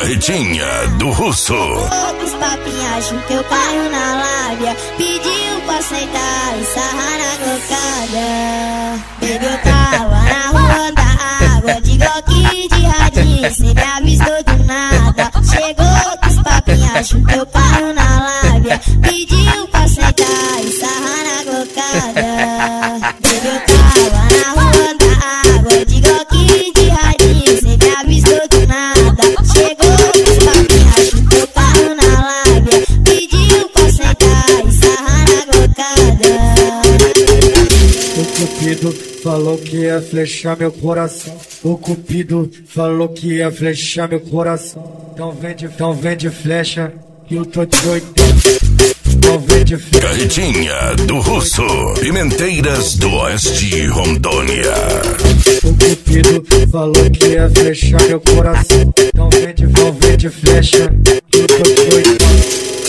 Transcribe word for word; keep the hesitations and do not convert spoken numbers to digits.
Carretinha do Russo. Os papinhos que eu caio na lábia. Pediu pra sentar e sarrar na cocada. Baby, eu tava na rua da água, de glock de radinho, cê me avistou do nada. Chegou com os papinhos que eu caio na lábia. Pediu pra sentar e sarrar na cocada. Baby, eu tava na rua da água, de glock de radinho, cê me avistou do nada. Chegou com os papinhos que eu caio na lábia. Pediu pra sentar e sarrar na cocada. O Cupido falou que ia flechar meu coração. O Cupido falou que ia flechar meu coração. Então vende, então vende flecha que eu tô de oitenta. Então vende flecha. Carretinha do Russo. Pimenteiras do Oeste, Rondônia. O Cupido falou que ia flechar meu coração. Então vende, então vende flecha que eu tô de oitenta.